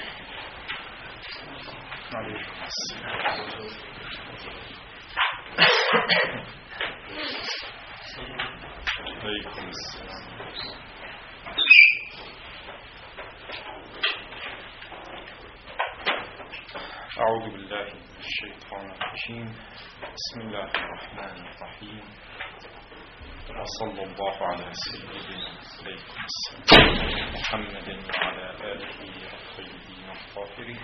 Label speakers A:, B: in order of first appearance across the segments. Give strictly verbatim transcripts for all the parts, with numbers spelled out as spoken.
A: عليكم السلام. عليكم السلام. أعوذ بالله من الشيطان الرجيم. بسم الله الرحمن الرحيم. وصلى الله على سيدنا محمد وعلى آله الطيبين الطاهرين.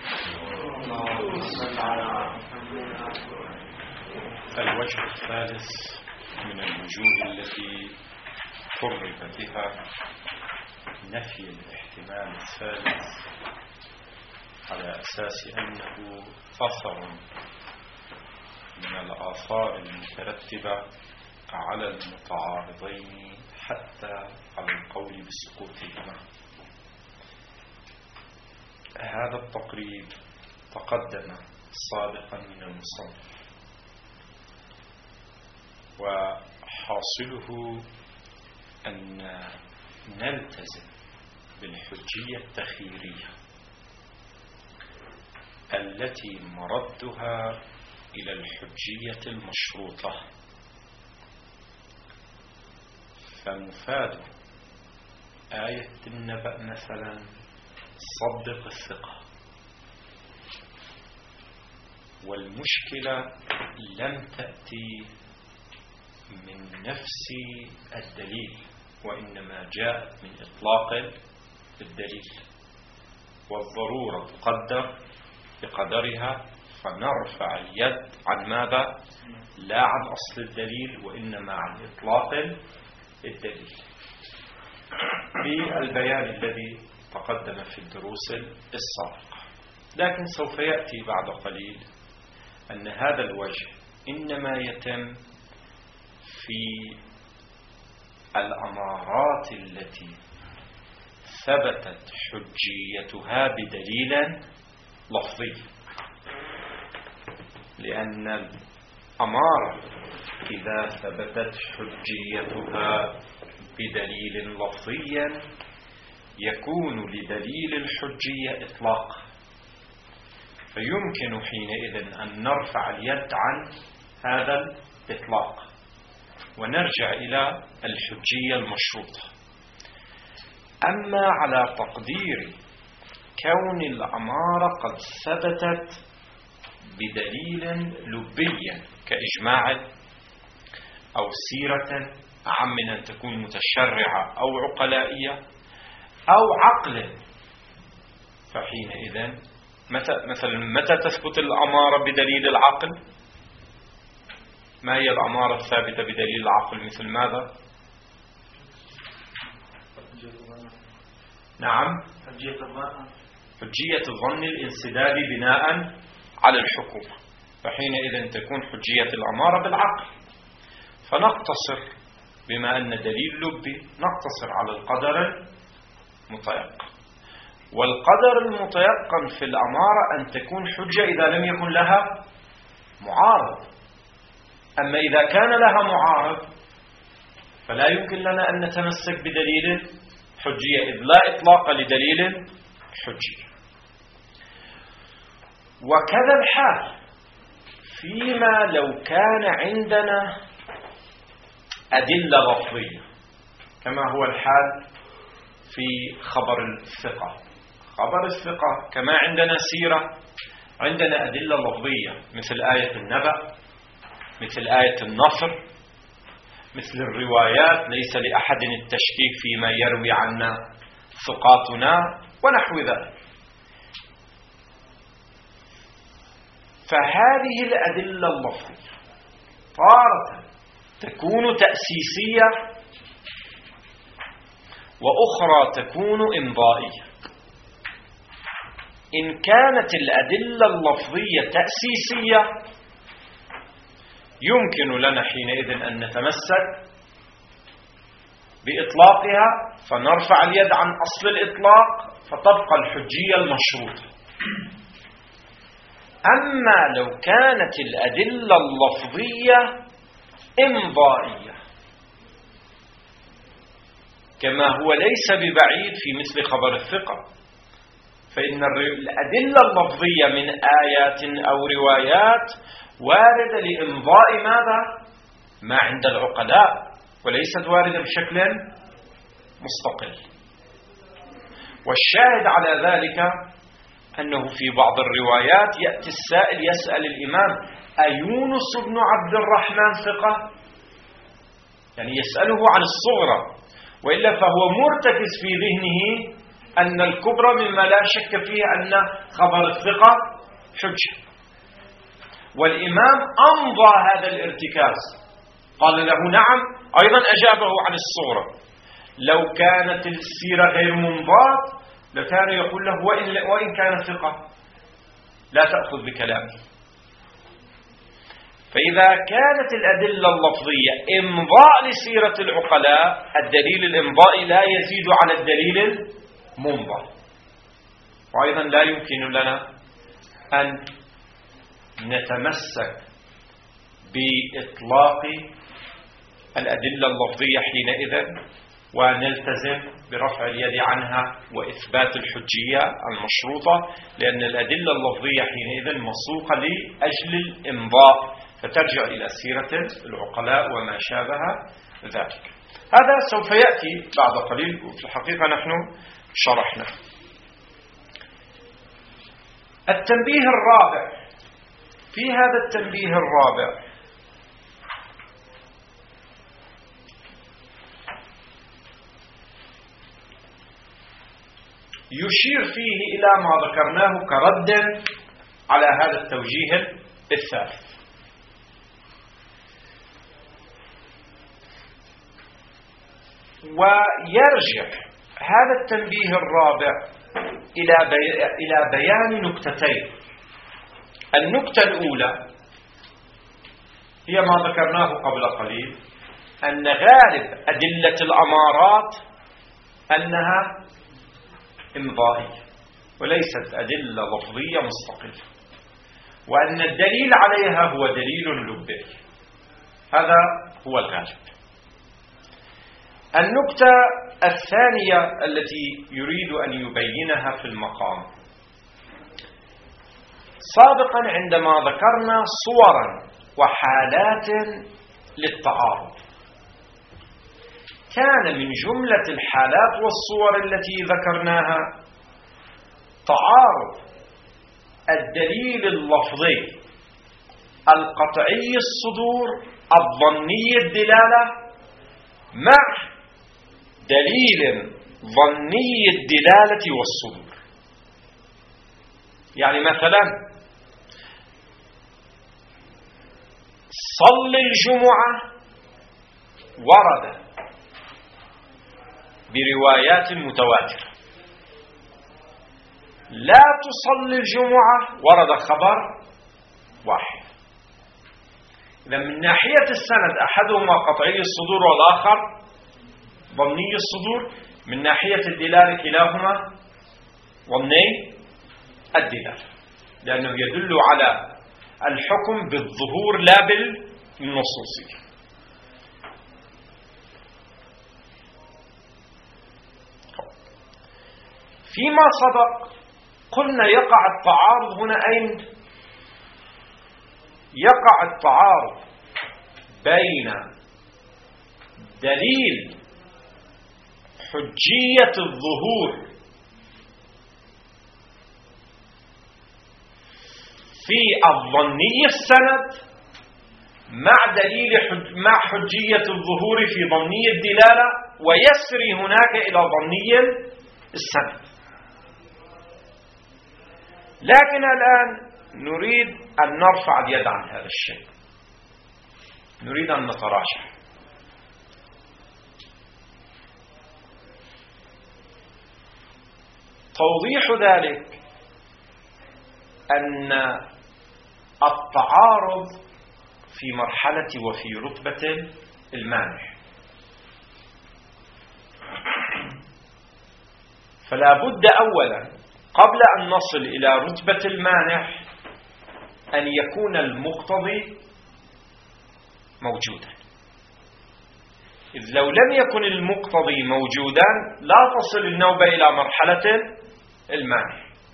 A: الوجه الثالث من الوجوه التي فرق بها نفي الاحتمال الثالث على أساس أنه أثر من الآثار المترتبة على المتعارضين حتى على القول بسقوطهما. هذا التقريب تقدم سابقا من المصنف، وحاصله أن نلتزم بالحجية التخييرية التي مردها إلى الحجية المشروطة. فمفاد آية النبأ مثلا صدق الثقة، والمشكلة لم تأتي من نفس الدليل، وإنما جاءت من إطلاق الدليل، والضرورة تقدر بقدرها، فنرفع اليد عن ماذا؟ لا عن أصل الدليل، وإنما عن إطلاق الدليل، بالبيان الذي تقدم في الدروس السابقة. لكن سوف يأتي بعد قليل أن هذا الوجه إنما يتم في الأمارات التي ثبتت حجيتها بدليل لفظي، لأن الأمارة إذا ثبتت حجيتها بدليل لفظي يكون لدليل الحجية إطلاق، فيمكن حينئذ أن نرفع اليد عن هذا الإطلاق ونرجع إلى الحجية المشروطة. أما على تقدير كون الأمارة قد ثبتت بدليل لبي كإجماع أو سيرة أعم من أن تكون متشرعة أو عقلائية أو عقل، فحينئذ متى مثلا متى تثبت الأمارة بدليل العقل؟ ما هي الأمارة الثابتة بدليل العقل؟ مثل ماذا؟ نعم، حجية الظن الانسداد بناء على الحكومة، فحينئذ تكون حجية الأمارة بالعقل. فنقتصر بما أن دليل لبي نقتصر على القدر المتيقن، والقدر المتيقن في الأمارة أن تكون حجة إذا لم يكن لها معارض. أما إذا كان لها معارض فلا يمكن لنا أن نتمسك بدليل حجية، إذ لا إطلاق لدليل حجية. وكذا الحال فيما لو كان عندنا أدلة لفظية، كما هو الحال في خبر الثقة. خبر الثقة كما عندنا سيرة، عندنا أدلة لفظية مثل آية النبأ، مثل آية النصر، مثل الروايات ليس لأحد التشكيك فيما يروي عنا ثقاتنا ونحو ذلك. فهذه الأدلة اللفظية تارة تكون تأسيسية وأخرى تكون إمضائية. إن كانت الأدلة اللفظية تأسيسية يمكن لنا حينئذ أن نتمسك بإطلاقها فنرفع اليد عن أصل الإطلاق فتبقى الحجية المشروطة. أما لو كانت الأدلة اللفظية إمضائية كما هو ليس ببعيد في مثل خبر الثقة، فإن الأدلة اللفظية من آيات أو روايات واردة لإمضاء ماذا؟ ما عند العقلاء، وليست واردة بشكل مستقل. والشاهد على ذلك أنه في بعض الروايات يأتي السائل يسأل الإمام: أيونس بن عبد الرحمن ثقة؟ يعني يسأله عن الصغرى، وإلا فهو مرتكز في ذهنه أن الكبرى مما لا شك فيه أن خبر الثقة حجة. والإمام أمضى هذا الارتكاز، قال له نعم، أيضا أجابه عن الصغرى. لو كانت السيرة غير منضبط لكان يقول له وإن, وإن كان ثقة لا تأخذ بكلامه. فإذا كانت الأدلة اللفظية إمضاء لسيرة العقلاء، الدليل الإمضائي لا يزيد على الدليل الممضى. وأيضا لا يمكن لنا أن نتمسك بإطلاق الأدلة اللفظية حينئذ ونلتزم برفع اليد عنها وإثبات الحجية المشروطة، لأن الأدلة اللفظية حينئذ مسوقة لأجل الإمضاء، فترجع إلى سيرة العقلاء وما شابه ذلك. هذا سوف يأتي بعد قليل، وفي الحقيقة نحن شرحنا. التنبيه الرابع، في هذا التنبيه الرابع يشير فيه إلى ما ذكرناه كرد على هذا التوجيه الثالث. ويرجع هذا التنبيه الرابع إلى بي... إلى بيان نكتتين. النكتة الأولى هي ما ذكرناه قبل قليل، أن غالب أدلة الأمارات أنها إمضائية وليست أدلة لفظية مستقلة، وأن الدليل عليها هو دليل لبي. هذا هو الغالب. النكتة الثانية التي يريد أن يبينها في المقام، سابقا عندما ذكرنا صورا وحالات للتعارض، كان من جملة الحالات والصور التي ذكرناها تعارض الدليل اللفظي القطعي الصدور الظني الدلالة مع دليل ظني الدلالة والصدور. يعني مثلا صل الجمعة ورد بروايات متواترة، لا تصل الجمعة ورد خبر واحد. إذا من ناحية السند أحدهما قطعي الصدور والآخر ظني الصدور، من ناحية الدلالة كلاهما ظني الدلالة، لأنه يدل على الحكم بالظهور لا بالنصوصية. فيما سبق قلنا يقع التعارض هنا أين؟ يقع التعارض بين دليل حجية الظهور في الظني السند مع دليل حج مع حجية الظهور في ظني الدلالة، ويسري هناك إلى ظني السند. لكن الآن نريد أن نرفع اليد عن هذا الشيء، نريد أن نتراجع. توضيح ذلك أن التعارض في مرحلة وفي رتبة المانع، فلا بد أولا قبل أن نصل إلى رتبة المانع أن يكون المقتضي موجودا. إذ لو لم يكن المقتضي موجودا لا تصل النوبة إلى مرحلة المانع.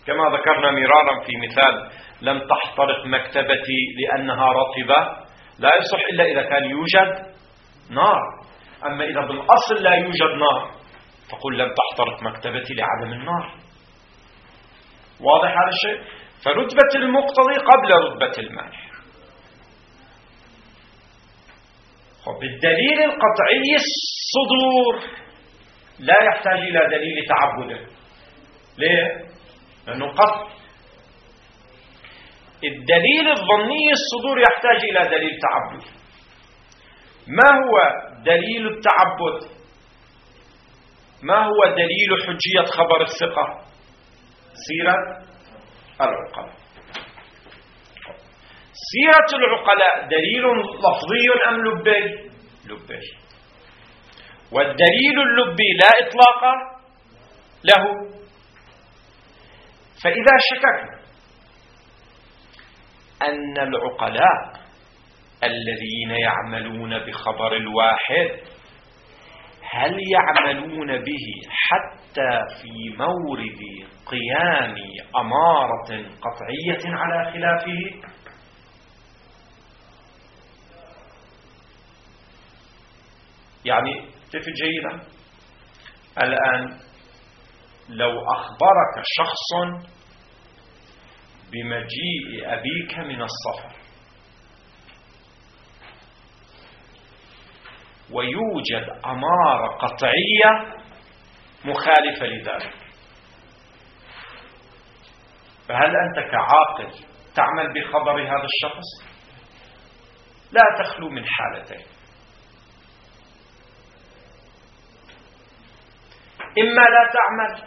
A: كما ذكرنا مرارا في مثال لم تحترق مكتبتي لأنها رطبة، لا يصح إلا إذا كان يوجد نار. أما إذا بالأصل لا يوجد نار فقل لم تحترق مكتبتي لعدم النار. واضح هذا الشيء؟ فرتبة المقتضي قبل رتبة المانع. بالدليل القطعي الصدور لا يحتاج إلى دليل تعبده. ليه؟ لأنه قطع. الدليل الظني الصدور يحتاج إلى دليل تعبد. ما هو دليل التعبد؟ ما هو دليل حجية خبر الثقة؟ سيرة العقلاء. سيرة العقلاء دليل لفظي أم لبي؟ لبي. والدليل اللبي لا إطلاق له. فإذا شككنا أن العقلاء الذين يعملون بخبر الواحد هل يعملون به حتى في مورد قيام أمارة قطعية على خلافه؟ يعني كيف جيدا؟ الآن لو أخبرك شخص بمجيء أبيك من السفر ويوجد أمارة قطعية مخالفة لذلك، فهل أنت كعاقل تعمل بخبر هذا الشخص؟ لا تخلو من حالتين: إما لا تعمل،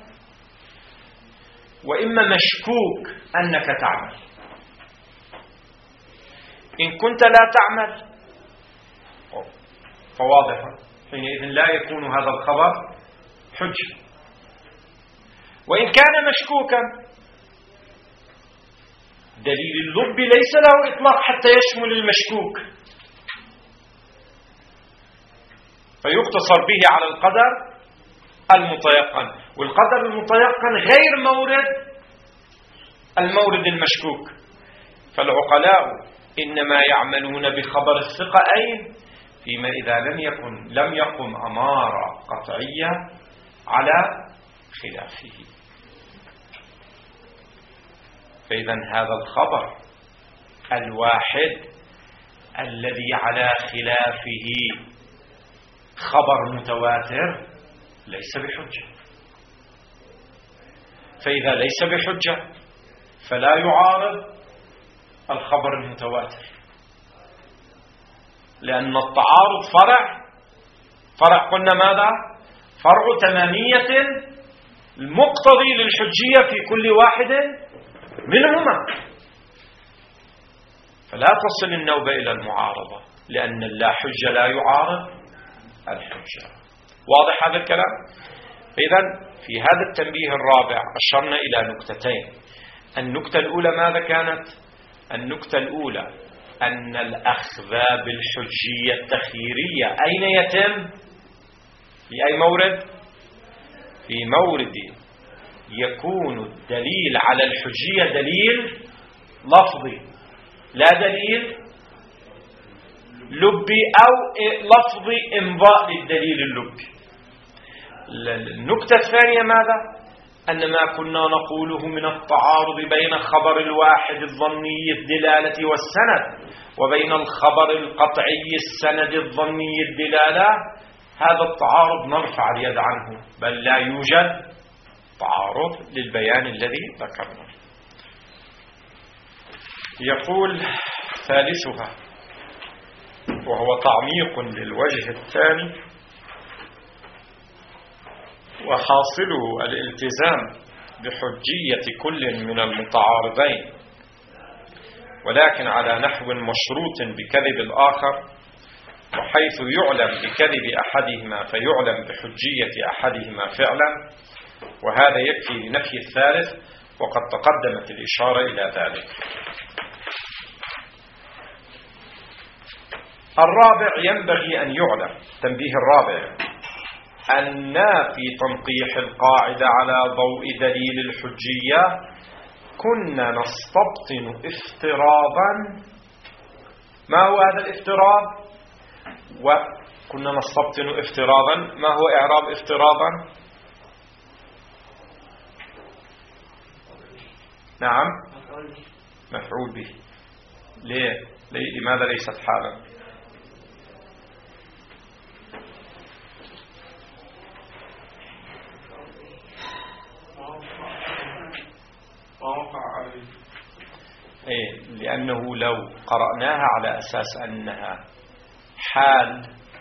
A: وإما مشكوك أنك تعمل. إن كنت لا تعمل فواضح حينئذ لا يكون هذا الخبر حجة. وإن كان مشكوكا دليل اللب ليس له إطلاق حتى يشمل المشكوك، فيقتصر به على القدر المتيقن، والقدر المتيقن غير مورد المورد المشكوك. فالعقلاء إنما يعملون بخبر الثقة أين؟ فيما إذا لم يكن لم يقم أمارة قطعية على خلافه. فإذا هذا الخبر الواحد الذي على خلافه خبر متواتر ليس بحجة. فإذا ليس بحجة فلا يعارض الخبر المتواتر، لأن التعارض فرع فرع قلنا ماذا؟ فرع تمامية المقتضي للحجية في كل واحد منهما، فلا تصل النوبة إلى المعارضة، لأن اللا حجة لا يعارض الحجة. واضح هذا الكلام؟ إذن في هذا التنبيه الرابع أشرنا إلى نكتتين. النكتة الأولى ماذا كانت؟ النكتة الأولى أن الأخذ بالحجية التخييرية أين يتم؟ في أي مورد؟ في مورد يكون الدليل على الحجية دليل لفظي لا دليل لبي أو لفظي إمضاء للدليل اللبي. النكتة الثانية ماذا؟ أن ما كنا نقوله من التعارض بين خبر الواحد الظني الدلالة والسند وبين الخبر القطعي السند الظني الدلالة، هذا التعارض نرفع اليد عنه، بل لا يوجد تعارض للبيان الذي ذكرنا. يقول ثالثها وهو تعميق للوجه الثاني: وحاصله الالتزام بحجية كل من المتعارضين، ولكن على نحو مشروط بكذب الآخر، وحيث يعلم بكذب أحدهما فيعلم بحجية أحدهما فعلا، وهذا يكفي لنفي الثالث، وقد تقدمت الإشارة إلى ذلك. الرابع ينبغي أن يعلم، تنبيه الرابع: أن في تنقيح القاعدة على ضوء دليل الحجية كنا نستبطن افتراضا. ما هو هذا الافتراض؟ وكنا نستبطن افتراضا، ما هو إعراب افتراضا؟ نعم، مفعول به. ليه؟ لماذا ليست حالا؟ إيه؟ لأنه لو قرأناها على أساس أنها حال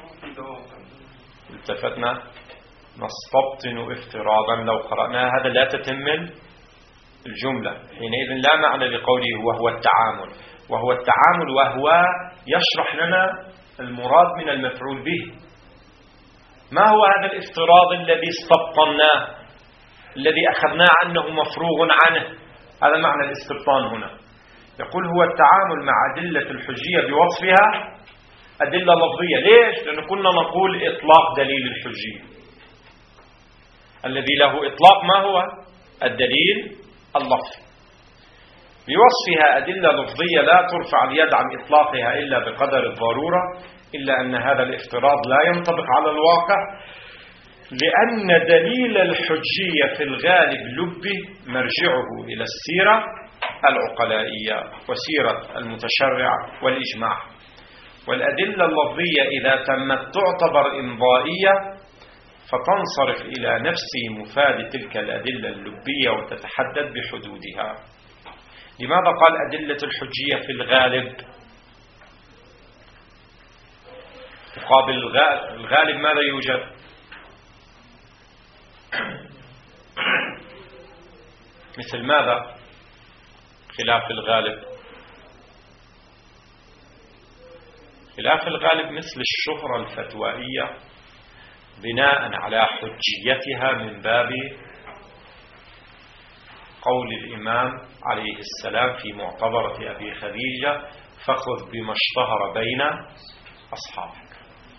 A: التفتنا نستبطن افتراضا، لو قرأناها هذا لا تتم الجملة، حينئذ لا معنى لقوله وهو التعامل. وهو التعامل وهو يشرح لنا المراد من المفعول به. ما هو هذا الافتراض الذي استبطناه، الذي أخذناه عنه مفروغ عنه؟ هذا معنى الاستبطان هنا. يقول هو التعامل مع أدلة الحجية بوصفها أدلة لفظية. ليش؟ لأنه كنا نقول إطلاق دليل الحجية الذي له إطلاق ما هو؟ الدليل اللفظي. بوصفها أدلة لفظية لا ترفع اليد عن إطلاقها إلا بقدر الضرورة، إلا أن هذا الافتراض لا ينطبق على الواقع، لأن دليل الحجية في الغالب لبي مرجعه إلى السيرة العقلائية وسيرة المتشرع والإجماع. والأدلة اللفظية إذا تمت تعتبر إمضائية فتنصرف إلى نفس مفاد تلك الأدلة اللبية وتتحدد بحدودها. لماذا قال أدلة الحجية في الغالب؟ مقابل الغالب ماذا يوجد؟ مثل ماذا خلاف الغالب؟ خلاف الغالب مثل الشهرة الفتوائية بناء على حجيتها من باب قول الإمام عليه السلام في معتبرة أبي خديجة: فخذ بما اشتهر بين أصحابك.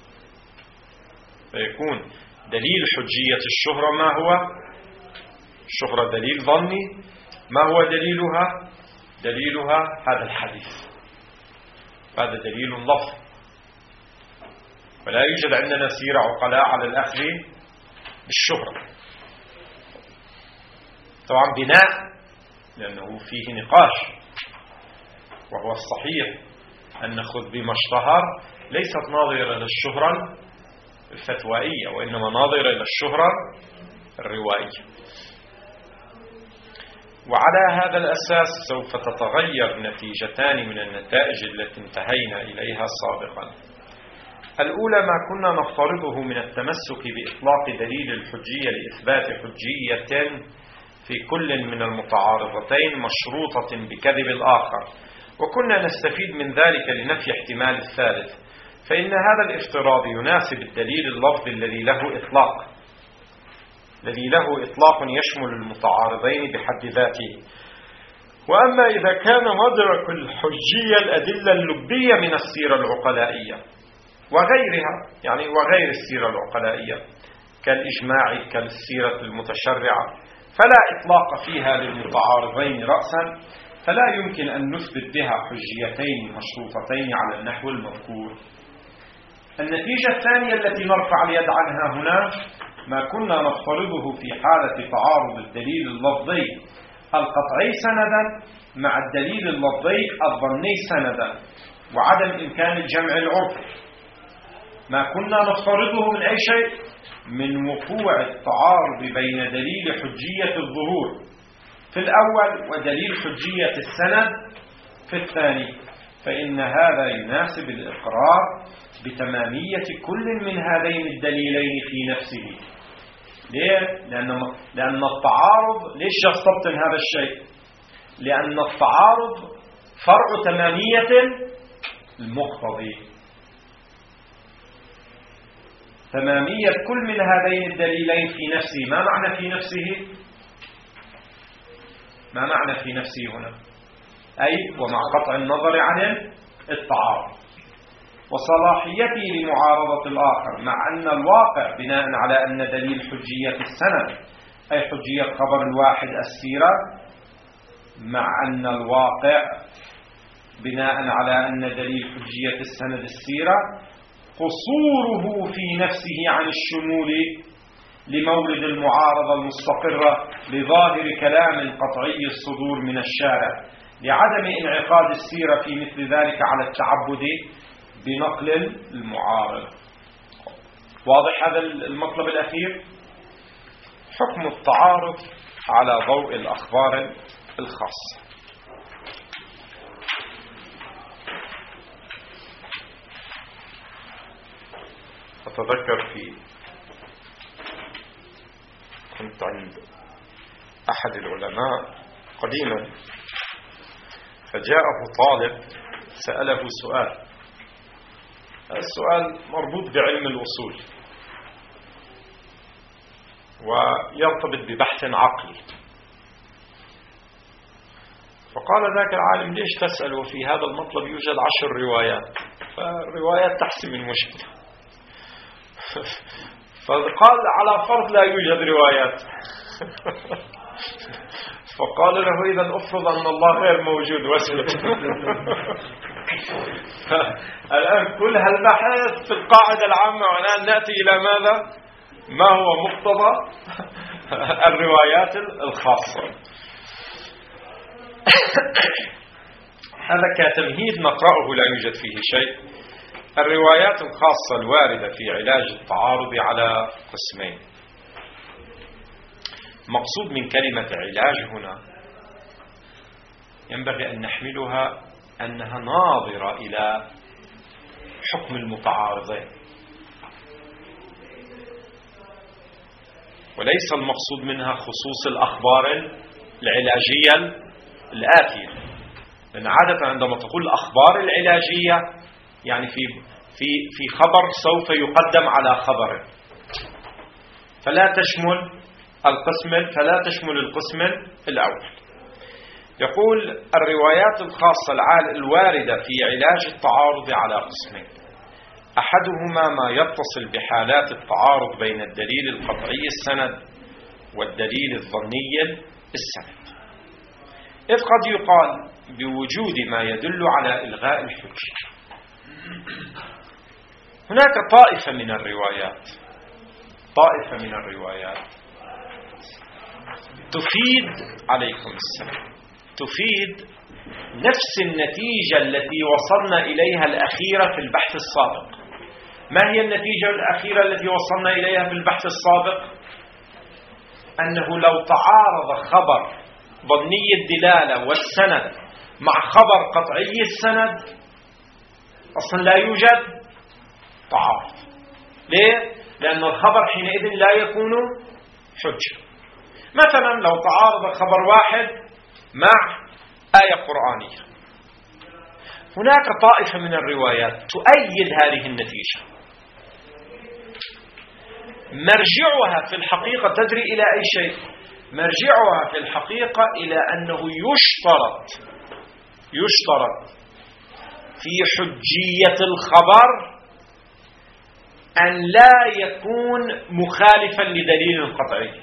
A: فيكون دليل حجية الشهرة ما هو؟ الشهرة دليل ظني. ما هو دليلها؟ دليلها هذا الحديث، هذا دليل لفظي، ولا يوجد عندنا سيرة عقلاء على الأخذ بالشهرة. طبعا بناء، لأنه فيه نقاش، وهو الصحيح أن نأخذ بما اشتهر ليست ناظرة إلى الشهرة الفتوائية، وإنما ناظرة إلى الشهرة الروائية. وعلى هذا الأساس سوف تتغير نتيجتان من النتائج التي انتهينا إليها سابقا. الأولى ما كنا نفترضه من التمسك بإطلاق دليل الحجية لإثبات حجية في كل من المتعارضتين مشروطة بكذب الآخر، وكنا نستفيد من ذلك لنفي احتمال الثالث، فإن هذا الافتراض يناسب الدليل اللفظي الذي له إطلاق الذي له إطلاق يشمل المتعارضين بحد ذاته. وأما إذا كان مدرك الحجية الأدلة اللبية من السيرة العقلائية وغيرها، يعني وغير السيرة العقلائية كالإجماع كالسيرة المتشرعة، فلا إطلاق فيها للمتعارضين رأسا، فلا يمكن أن نثبت بها حجيتين مشروطتين على النحو المذكور. النتيجة الثانية التي نرفع اليد عنها هنا ما كنا نفترضه في حالة تعارض الدليل اللفظي القطعي سندا مع الدليل اللفظي الظني سندا وعدم إمكان الجمع العرفي. ما كنا نفترضه من أي شيء؟ من وقوع التعارض بين دليل حجية الظهور في الأول ودليل حجية السند في الثاني، فإن هذا يناسب الإقرار بتمامية كل من هذين الدليلين في نفسه. ليه؟ لأن لأن التعارض، ليش يستبطن هذا الشيء؟ لأن التعارض فرع تمامية المقتضي. تمامية كل من هذين الدليلين في نفسه. ما معنى في نفسه؟ ما معنى في نفسه هنا؟ أي ومع قطع النظر عن التعارض. وصلاحيته لمعارضة الآخر، مع أن الواقع بناء على أن دليل حجية السند أي حجية خبر الواحد السيرة، مع أن الواقع بناء على أن دليل حجية السند السيرة قصوره في نفسه عن الشمول لمورد المعارضة المستقرة لظاهر كلام قطعي الصدور من الشارع، لعدم انعقاد السيرة في مثل ذلك على التعبد بنقل المعارض. واضح هذا المطلب الأخير؟ حكم التعارض على ضوء الأخبار الخاصة. أتذكر في كنت عند أحد العلماء قديما، فجاءه طالب سأله سؤال، السؤال مربوط بعلم الأصول ويرتبط ببحث عقلي، فقال ذاك العالم: ليش تسأل وفي هذا المطلب يوجد عشر روايات، فالروايات تحسم المشكلة. فقال: على فرض لا يوجد روايات. فقال له: إذا أفرض أن الله غير موجود واسكت. الآن كل هالبحث في القاعدة العامة، والآن نأتي إلى ماذا؟ ما هو مقتضى الروايات الخاصة. هذا كتمهيد نقرأه لا يوجد فيه شيء. الروايات الخاصة الواردة في علاج التعارض على قسمين. مقصود من كلمة علاج هنا ينبغي أن نحملها أنها ناظرة إلى حكم المتعارضين، وليس المقصود منها خصوص الأخبار العلاجية الآتية، لأن عادة عندما تقول الأخبار العلاجية يعني في في في خبر سوف يقدم على خبر، فلا تشمل القسم فلا تشمل القسم الأول. يقول: الروايات الخاصة الواردة في علاج التعارض على قسمين: أحدهما ما يتصل بحالات التعارض بين الدليل القطعي السند والدليل الظني السند، إذ قد يقال بوجود ما يدل على إلغاء الحجة. هناك طائفة من الروايات طائفة من الروايات تفيد عليكم السلام تفيد نفس النتيجة التي وصلنا إليها الأخيرة في البحث السابق. ما هي النتيجة الأخيرة التي وصلنا إليها في البحث السابق؟ أنه لو تعارض خبر ظني الدلالة والسند مع خبر قطعي السند أصلا لا يوجد تعارض. ليه؟ لأن الخبر حينئذ لا يكون حجة. مثلا لو تعارض خبر واحد مع آية قرآنية، هناك طائفة من الروايات تؤيد هذه النتيجة، مرجعها في الحقيقة تدري إلى أي شيء؟ مرجعها في الحقيقة إلى أنه يشترط يشترط في حجية الخبر أن لا يكون مخالفا لدليل قطعي،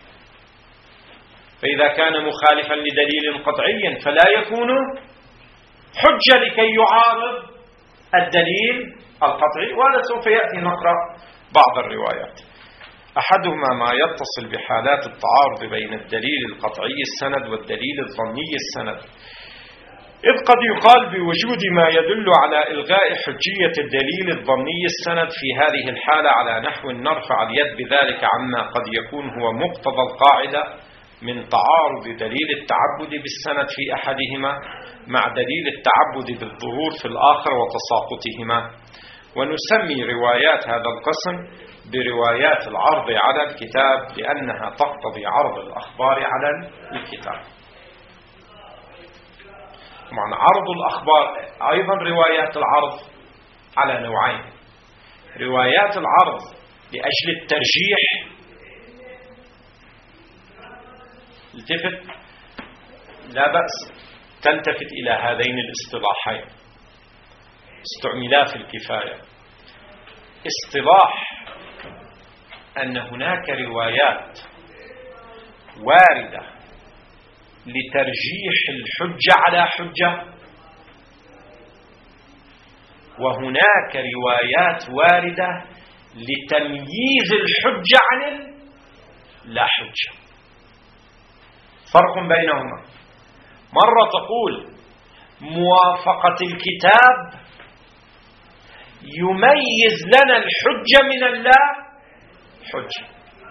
A: فإذا كان مخالفا لدليل قطعي فلا يكون حجة لكي يعارض الدليل القطعي. وهذا سوف يأتي نقرأ بعض الروايات. أحدهما ما يتصل بحالات التعارض بين الدليل القطعي السند والدليل الظني السند، إذ قد يقال بوجود ما يدل على إلغاء حجية الدليل الظني السند في هذه الحالة على نحو نرفع اليد بذلك عما قد يكون هو مقتضى القاعدة من تعارض دليل التعبد بالسند في أحدهما مع دليل التعبد بالظهور في الآخر وتساقطهما، ونسمي روايات هذا القسم بروايات العرض على الكتاب لأنها تقتضي عرض الأخبار على الكتاب. معنى عرض الأخبار أيضا روايات العرض على نوعين: روايات العرض لأجل الترجيح، التفت لا بأس تلتفت إلى هذين الاصطلاحين، استعملا في الكفاية. اصطلاح أن هناك روايات واردة لترجيح الحجة على حجة، وهناك روايات واردة لتمييز الحجة عن لا حجة. فرق بينهما. مرة تقول موافقة الكتاب يميز لنا الحجة من اللا حجة،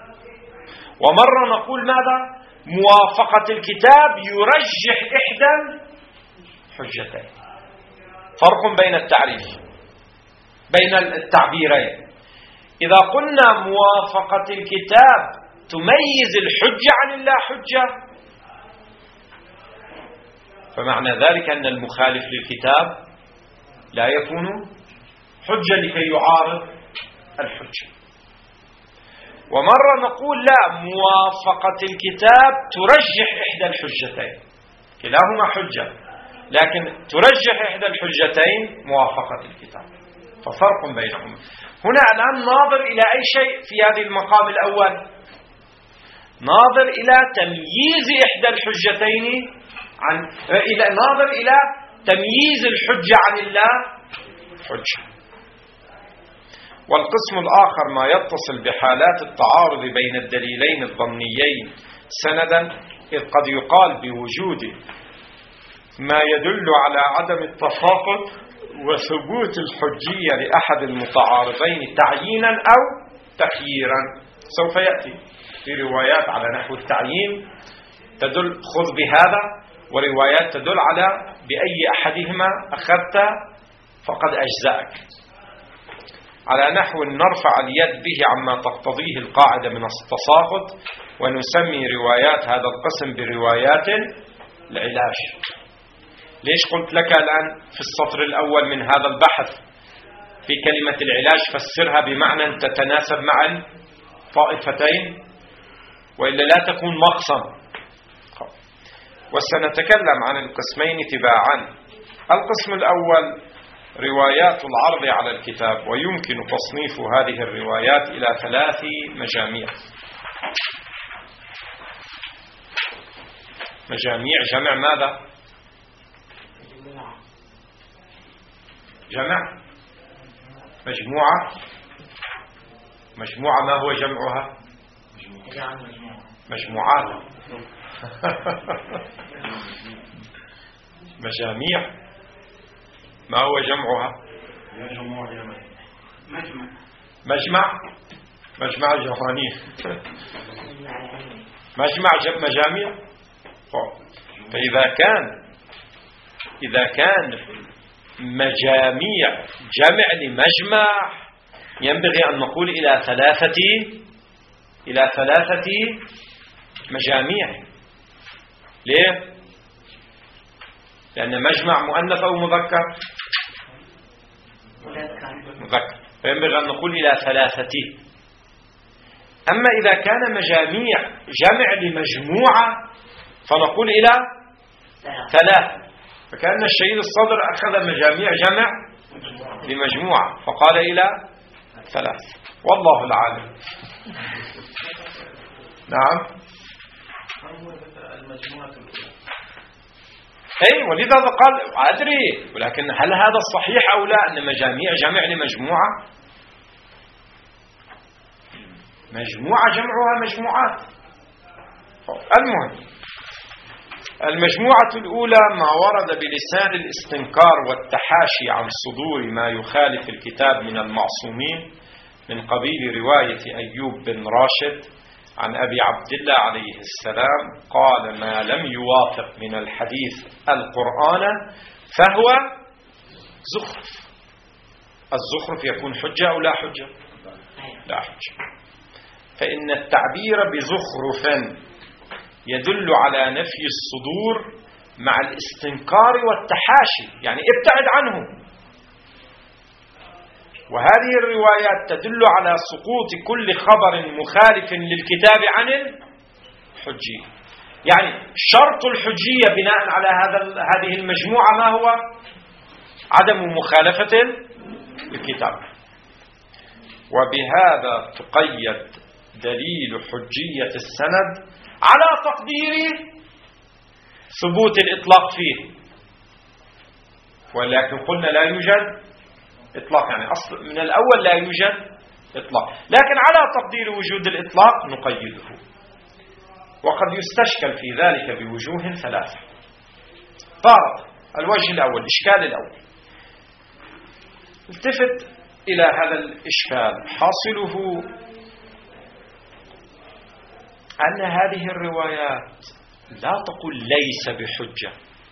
A: ومرة نقول ماذا؟ موافقة الكتاب يرجح إحدى الحجتين. فرق بين التعريف بين التعبيرين. إذا قلنا موافقة الكتاب تميز الحجة عن اللا حجة، فمعنى ذلك أن المخالف للكتاب لا يكون حجة لكي يعارض الحجة. ومرة نقول لا، موافقة الكتاب ترجح إحدى الحجتين، كلاهما حجة، لكن ترجح إحدى الحجتين موافقة الكتاب، ففرق بينهما. هنا الآن ناظر إلى أي شيء في هذه المقام الأول؟ ناظر إلى تمييز إحدى الحجتين عن إلى ناظر إلى تمييز الحجة عن اللا حجة. والقسم الآخر ما يتصل بحالات التعارض بين الدليلين الظنيين سندا، إذ قد يقال بوجود ما يدل على عدم التفاقد وثبوت الحجية لأحد المتعارضين تعيينا أو تخييرا. سوف يأتي في روايات على نحو التعيين تدل خذ بهذا، وروايات تدل على بأي أحدهما أخذت فقد أجزأك، على نحو نرفع اليد به عما تقتضيه القاعدة من التساقط، ونسمي روايات هذا القسم بروايات العلاج. ليش قلت لك الآن في السطر الأول من هذا البحث في كلمة العلاج فسرها بمعنى تتناسب مع الطائفتين، وإلا لا تكون مقسم. وسنتكلم عن القسمين تباعا. القسم الأول روايات العرض على الكتاب، ويمكن تصنيف هذه الروايات إلى ثلاث مجاميع. مجاميع جمع ماذا؟ جمع مجموعة. مجموعة ما هو جمعها؟ مجموعات. مجاميع ما هو جمعها؟ مجمع مجمع جوانير. مجمع مجاميع. فإذا كان إذا كان مجاميع جمع لمجمع ينبغي أن نقول إلى ثلاثة إلى ثلاثة مجاميع. ليه؟ لأن مجمع مؤنث أو مذكر؟ مذكر، فينبغي أن نقول إلى ثلاثة. أما إذا كان مجاميع جمع لمجموعة فنقول إلى ثلاث. فكأن الشهيد الصدر أخذ مجاميع جمع لمجموعة فقال إلى ثلاث، والله العالم. نعم. أي ولذا قال أدري، ولكن هل هذا الصحيح أو لا أن مجاميع جمع لمجموعة؟ مجموعة جمعها مجموعات. المهم، المجموعة الأولى ما ورد بلسان الاستنكار والتحاشي عن صدور ما يخالف الكتاب من المعصومين، من قبيل رواية أيوب بن راشد عن أبي عبد الله عليه السلام قال: ما لم يوافق من الحديث القرآن فهو زخرف. الزخرف يكون حجة أو لا حجة؟ لا حجة. فإن التعبير بزخرف يدل على نفي الصدور مع الاستنكار والتحاشي، يعني ابتعد عنه. وهذه الروايات تدل على سقوط كل خبر مخالف للكتاب عن الحجية. يعني شرط الحجية بناء على هذا هذه المجموعة ما هو؟ عدم مخالفة الكتاب. وبهذا تقيد دليل حجية السند على تقدير ثبوت الإطلاق فيه، ولكن قلنا لا يوجد إطلاق، يعني أصل من الأول لا يوجد إطلاق، لكن على تقدير وجود الإطلاق نقيده. وقد يستشكل في ذلك بوجوه ثلاثة. طارق الوجه الأول، الإشكال الأول، التفت إلى هذا الإشكال، حاصله أن هذه الروايات لا تقول ليس بحجة،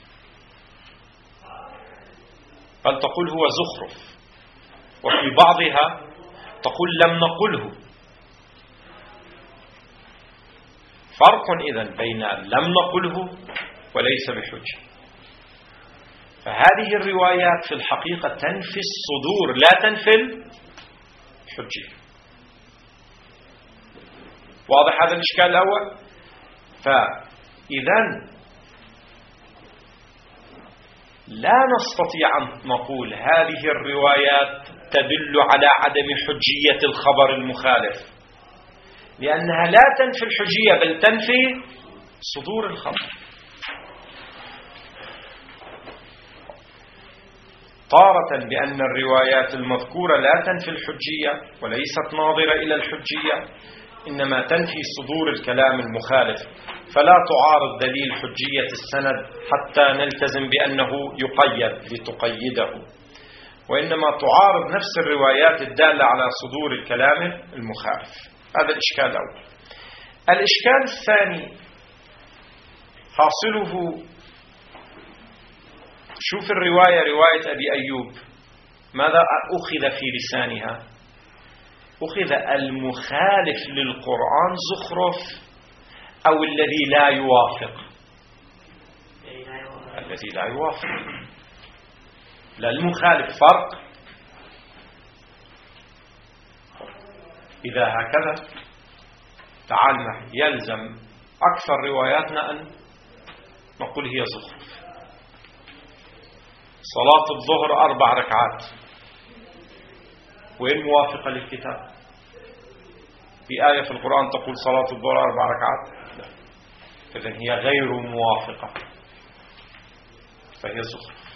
A: بل تقول هو زخرف، وفي بعضها تقول لم نقله. فرق إذن بين لم نقله وليس بحجة. فهذه الروايات في الحقيقة تنفي الصدور لا تنفي الحجية. واضح هذا الإشكال الأول؟ فإذن لا نستطيع أن نقول هذه الروايات تدل على عدم حجية الخبر المخالف، لأنها لا تنفي الحجية بل تنفي صدور الخبر. طارة بأن الروايات المذكورة لا تنفي الحجية وليست ناظرة إلى الحجية، إنما تنفي صدور الكلام المخالف، فلا تعارض دليل حجية السند حتى نلتزم بأنه يقيد لتقيده، وإنما تعارض نفس الروايات الدالة على صدور الكلام المخالف. هذا الإشكال الأول. الإشكال الثاني حاصله، شوف الرواية، رواية أبي أيوب، ماذا أخذ في لسانها؟ أخذ المخالف للقرآن زخرف أو الذي لا يوافق؟ الذي لا يوافق. لا المخالف فرق. إذا هكذا تعال معي، يلزم أكثر رواياتنا أن نقول هي زخرف. صلاة الظهر أربع ركعات، وين موافقة للكتاب؟ في آية في القرآن تقول صلاة الظهر أربع ركعات؟ لا. إذن هي غير موافقة، فهي زخرف.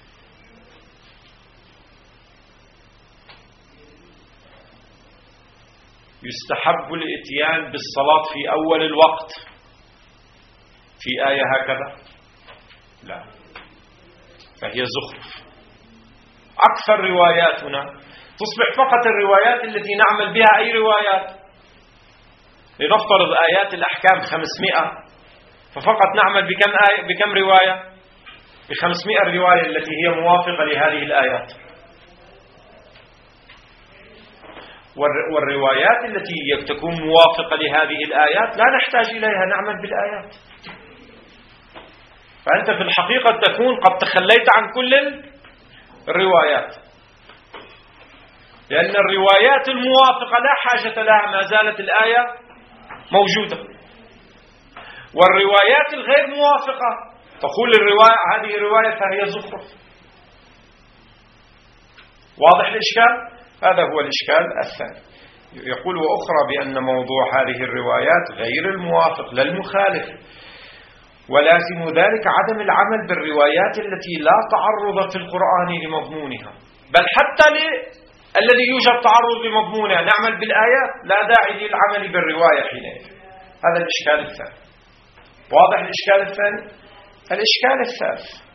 A: يستحب الاتيان بالصلاة في أول الوقت، في آية هكذا؟ لا، فهي زخرف. أكثر رواياتنا تصبح فقط الروايات التي نعمل بها أي روايات. لنفترض آيات الأحكام خمسمائة، ففقط نعمل بكم آية بكم رواية؟ بخمسمائة رواية التي هي موافقة لهذه الآيات. والروايات التي تكون موافقة لهذه الآيات لا نحتاج إليها، نعمل بالآيات. فأنت في الحقيقة تكون قد تخليت عن كل الروايات، لأن الروايات الموافقة لا حاجة لها ما زالت الآية موجودة. والروايات الغير موافقة تقول الرواية هذه الرواية فهي زخرف. واضح الإشكال؟ هذا هو الإشكال الثاني. يقول وأخرى بأن موضوع هذه الروايات غير الموافق لا المخالف، ولازم ذلك عدم العمل بالروايات التي لا تعرض في القرآن لمضمونها، بل حتى الذي يوجد تعرض لمضمونها نعمل بالآيات، لا داعي للعمل بالرواية حينئذ. هذا الإشكال الثاني. واضح الإشكال الثاني؟ الإشكال الثالث،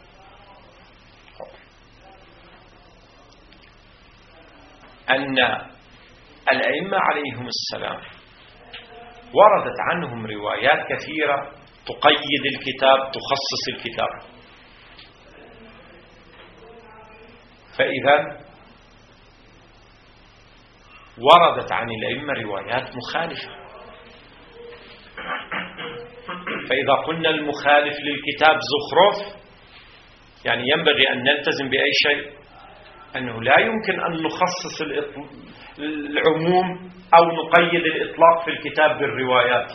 A: أن الأئمة عليهم السلام وردت عنهم روايات كثيرة تقيد الكتاب، تخصص الكتاب. فإذا وردت عن الأئمة روايات مخالفة، فإذا قلنا المخالف للكتاب زخرف، يعني ينبغي أن نلتزم بأي شيء، أنه لا يمكن أن نخصص العموم أو نقيد الإطلاق في الكتاب بالروايات.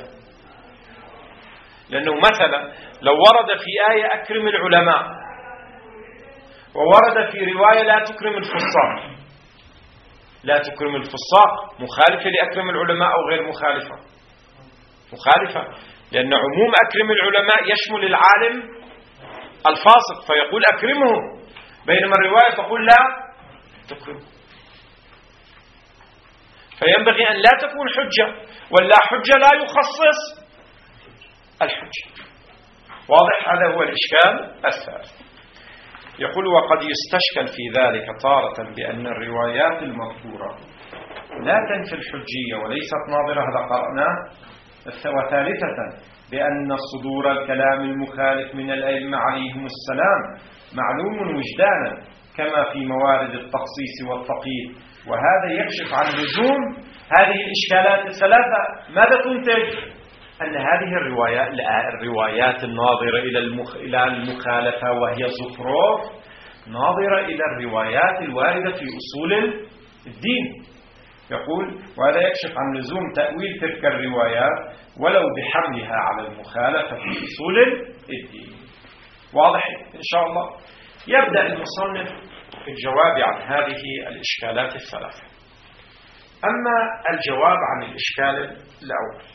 A: لأنه مثلا لو ورد في آية أكرم العلماء، وورد في رواية لا تكرم الفساق، لا تكرم الفساق مخالفة لأكرم العلماء أو غير مخالفة؟ مخالفة، لأن عموم أكرم العلماء يشمل العالم الفاسق فيقول أكرمه، بينما الرواية تقول لا تكرمه. فينبغي أن لا تكون حجة، ولا حجة لا يخصص الحجة. واضح؟ هذا هو الإشكال الثالث. يقول وقد يستشكل في ذلك تارة بأن الروايات المذكورة لا تنفي الحجية وليست ناظرة، هذا قرأناه. وثالثة بأن صدور الكلام المخالف من الأئمة عليهم السلام معلوم وجدانا كما في موارد التخصيص والتقييد، وهذا يكشف عن لزوم هذه الإشكالات الثلاثة. ماذا تنتج؟ أن هذه الروايات الروايات الناظرة إلى المخ... إلى المخالفة وهي زخرف ناظرة إلى الروايات الواردة في أصول الدين. يقول وهذا يكشف عن لزوم تأويل تلك الروايات ولو بحملها على المخالفة في أصول الدين. واضح إن شاء الله. يبدأ المصنف في الجواب عن هذه الإشكالات الثلاثة. أما الجواب عن الإشكال الأول،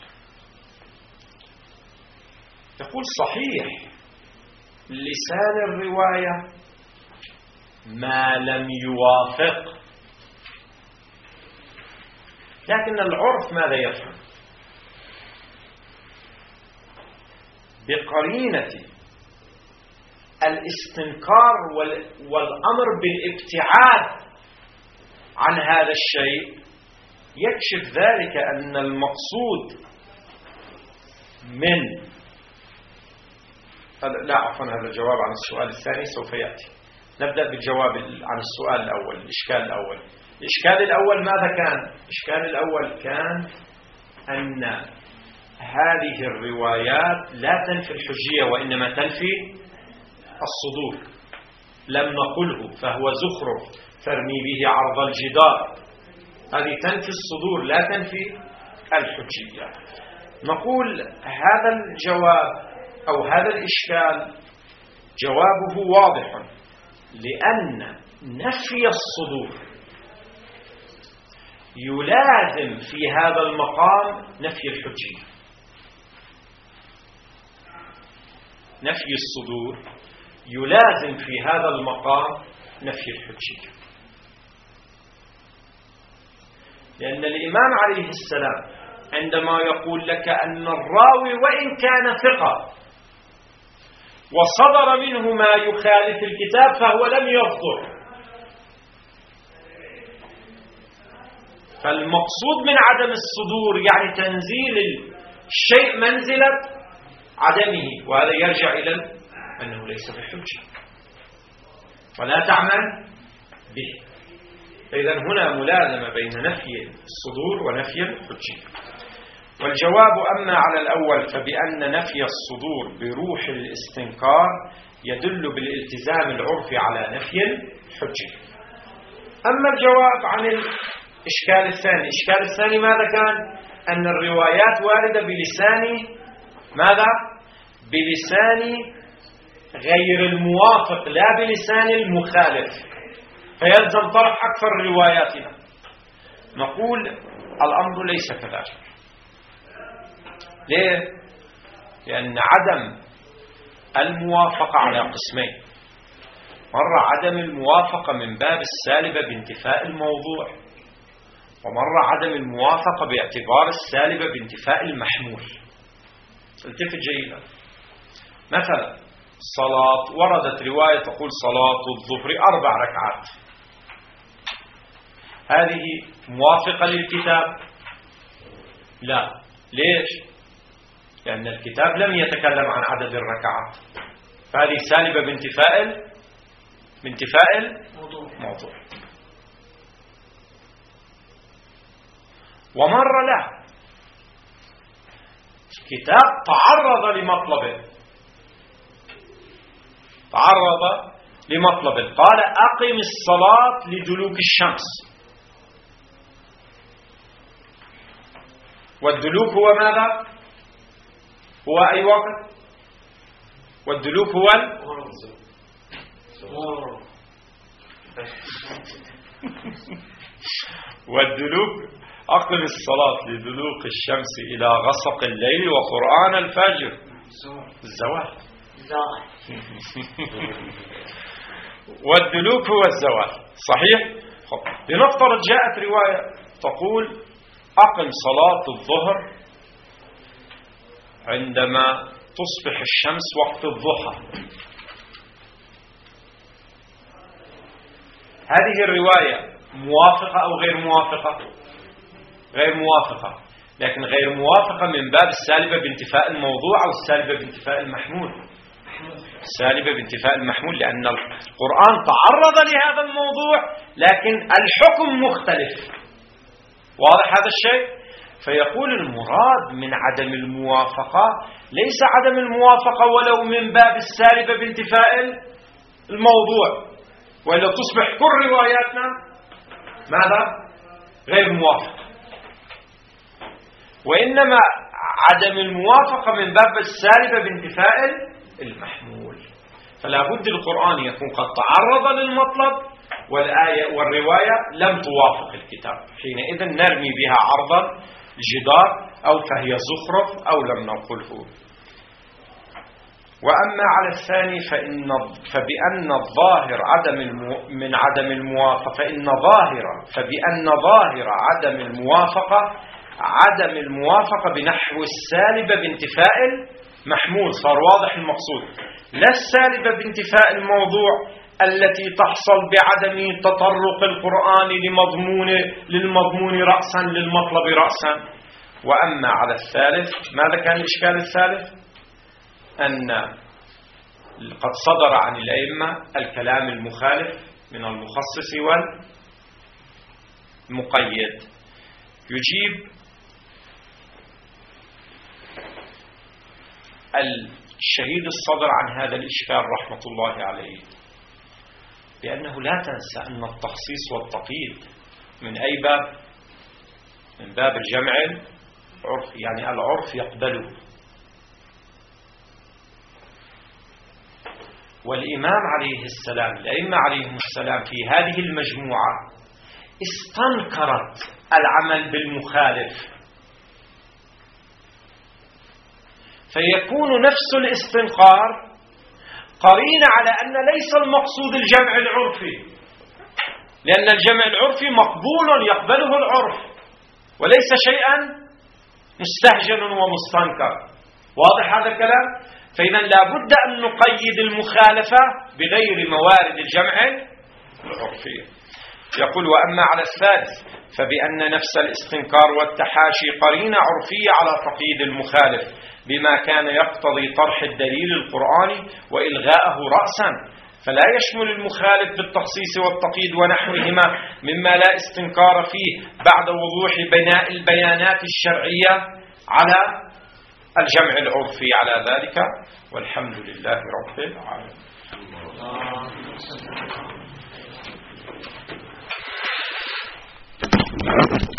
A: يقول صحيح لسان الرواية ما لم يوافق، لكن العرف ماذا يفهم؟ بقرينة الاستنكار والأمر بالابتعاد عن هذا الشيء يكشف ذلك أن المقصود من لا عفوا هذا الجواب عن السؤال الثاني سوف يأتي. نبدأ بالجواب عن السؤال الأول، الإشكال الأول. الإشكال الأول ماذا كان؟ الإشكال الأول كان أن هذه الروايات لا تنفي الحجية وإنما تنفي الصدور. لم نقله فهو زخرف ترمي به عرض الجدار، هذه تنفي الصدور لا تنفي الحجية. نقول هذا الجواب أو هذا الإشكال جوابه واضح، لأن نفي الصدور يلازم في هذا المقام نفي الحجية. نفي الصدور يلازم في هذا المقام نفي الحجية، لأن الإمام عليه السلام عندما يقول لك أن الراوي وإن كان ثقة وصدر منه ما يخالف الكتاب فهو لم يصدر، فالمقصود من عدم الصدور يعني تنزيل الشيء منزلة عدمه، وهذا يرجع إلى أنه ليس بحجة ولا تعمل به. فإذا هنا ملازمة بين نفي الصدور ونفي الحجة. والجواب أما على الأول فبأن نفي الصدور بروح الاستنكار يدل بالالتزام العرفي على نفي الحجة. أما الجواب عن الإشكال الثاني، الإشكال الثاني ماذا كان؟ أن الروايات واردة بلسان ماذا؟ بلسان غير الموافق لا بلسان المخالف، فيلزم طرح أكثر رواياتنا. نقول الأمر ليس كذلك. ليه؟ لأن عدم الموافقة على قسمين. مرة عدم الموافقة من باب السالبة بانتفاء الموضوع، ومرة عدم الموافقة باعتبار السالبة بانتفاء المحمول. التفت جيدا. مثلا صلاة، وردت رواية تقول صلاة الظهر أربع ركعات، هذه موافقة للكتاب؟ لا. ليش؟ لأن الكتاب لم يتكلم عن عدد الركعات، فهذه سالبة بانتفاء بانتفاء الموضوع. ومرة لا، الكتاب تعرض لمطلبه تعرض لمطلبه قال أقم الصلاة لدلوك الشمس، والدلوك هو ماذا؟ هو أي وقت؟ والدلوك هو والدلوك أقم الصلاة لدلوك الشمس إلى غسق الليل وقرآن الفجر. الزوال. والدلوك هو الزوال، صحيح؟ لنفترض جاءت رواية تقول أقم صلاة الظهر عندما تصبح الشمس وقت الضحى. هذه الرواية موافقة أو غير موافقة؟ غير موافقة، لكن غير موافقة من باب السالبة بانتفاء الموضوع أو السالبة بانتفاء المحمول. السالبة بانتفاء المحمول، لأن القرآن تعرض لهذا الموضوع لكن الحكم مختلف. واضح هذا الشيء؟ فيقول المراد من عدم الموافقة ليس عدم الموافقة ولو من باب السالبة بانتفاء الموضوع، وإلا تصبح كل رواياتنا ماذا؟ غير موافقة. وإنما عدم الموافقة من باب السالبة بانتفاء المحمول. فلا بد القرآن يكون قد تعرض للمطلب والآية والرواية لم توافق الكتاب، حينئذ نرمي بها عرضا جدار أو فهي زخرف أو لم نقله. وأما على الثاني فإن فبأن الظاهر عدم المو من عدم الموافقة فإن ظاهر فبأن ظاهر عدم الموافقة عدم الموافقة بنحو السالبة بانتفاء المحمول. صار واضح المقصود، لا السالبة بانتفاء الموضوع التي تحصل بعدم تطرق القرآن لمضمون للمضمون رأسا للمطلب رأسا. وأما على الثالث، ماذا كان الإشكال الثالث؟ أن قد صدر عن الأئمة الكلام المخالف من المخصص والمقيد. يجيب الشهيد الصدر عن هذا الإشكال رحمة الله عليه بأنه لا تنسى أن التخصيص والتقييد من أي باب؟ من باب الجمع العرفي، يعني العرف يقبله. والإمام عليه السلام الأئمة عليهم السلام في هذه المجموعة استنكرت العمل بالمخالف، فيكون نفس الاستنكار قرين على أن ليس المقصود الجمع العرفي، لأن الجمع العرفي مقبول يقبله العرف وليس شيئا مستهجن ومستنكر. واضح هذا الكلام؟ فإذا لا بد أن نقيد المخالفة بغير موارد الجمع العرفي. يقول وأما على الثالث فبأن نفس الاستنكار والتحاشي قرينة عرفية على تقييد المخالف بما كان يقتضي طرح الدليل القرآني وإلغاءه رأسا، فلا يشمل المخالف بالتخصيص والتقييد ونحوهما مما لا استنكار فيه بعد وضوح بناء البيانات الشرعية على الجمع العرفي على ذلك. والحمد لله رب العالمين.